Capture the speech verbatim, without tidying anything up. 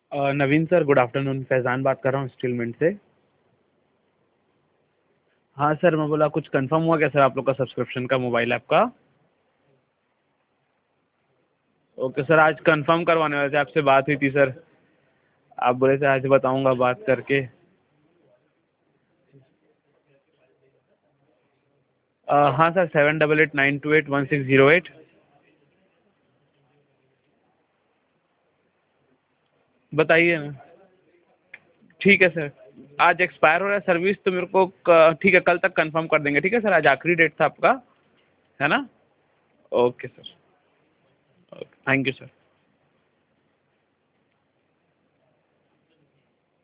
अ, Naveen sir good afternoon, Faizan बात कर रहा हूँ इंस्टॉलमेंट से। हाँ सर, मैं बोला कुछ कंफर्म हुआ क्या सर आप लोग का सब्सक्रिप्शन का मोबाइल ऐप का? ओके सर, आज कंफर्म करवाने वाले थे, आपसे बात हुई थी सर। आप बोले थे आज बताऊंगा बात करके। अ, हाँ sir, seven double eight nine two eight one six zero eight. बताइए ना। ठीक है सर, आज एक्सपायर हो रहा है सर्विस, तो मेरे को क- ठीक है, कल तक कंफर्म कर देंगे। ठीक है सर, आज आखिरी डेट था आपका, है ना? Okay sir. Okay, thank you sir.